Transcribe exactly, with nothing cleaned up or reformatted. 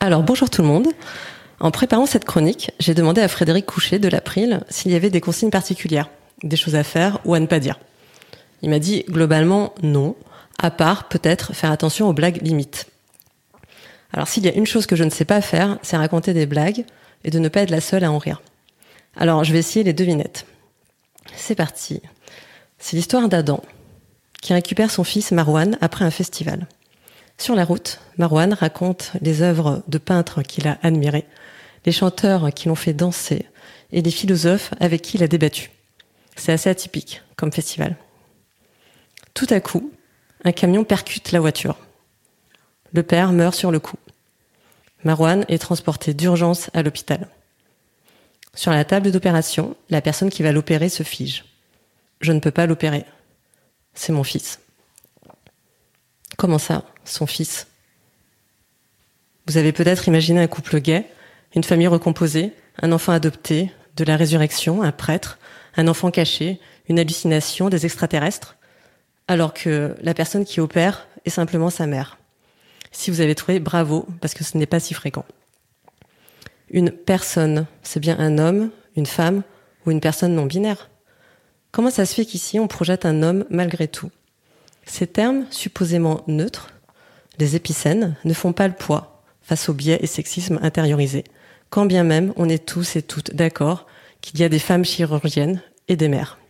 Alors, bonjour tout le monde. En préparant cette chronique, j'ai demandé à Frédéric Couchet de l'April s'il y avait des consignes particulières, des choses à faire ou à ne pas dire. Il m'a dit globalement non, à part peut-être faire attention aux blagues limites. Alors s'il y a une chose que je ne sais pas faire, c'est raconter des blagues et de ne pas être la seule à en rire. Alors je vais essayer les devinettes. C'est parti. C'est l'histoire d'Adam, qui récupère son fils Marwan après un festival. Sur la route, Marwan raconte les œuvres de peintres qu'il a admirées, les chanteurs qui l'ont fait danser et les philosophes avec qui il a débattu. C'est assez atypique comme festival. Tout à coup, un camion percute la voiture. Le père meurt sur le coup. Marwan est transporté d'urgence à l'hôpital. Sur la table d'opération, la personne qui va l'opérer se fige. Je ne peux pas l'opérer. C'est mon fils. Comment ça, son fils ? Vous avez peut-être imaginé un couple gay, une famille recomposée, un enfant adopté, de la résurrection, un prêtre, un enfant caché, une hallucination, des extraterrestres, alors que la personne qui opère est simplement sa mère. Si vous avez trouvé, bravo, parce que ce n'est pas si fréquent. Une personne, c'est bien un homme, une femme ou une personne non binaire ? Comment ça se fait qu'ici on projette un homme malgré tout ? Ces termes supposément neutres, les épicènes, ne font pas le poids face aux biais et sexismes intériorisés, quand bien même on est tous et toutes d'accord qu'il y a des femmes chirurgiennes et des mères.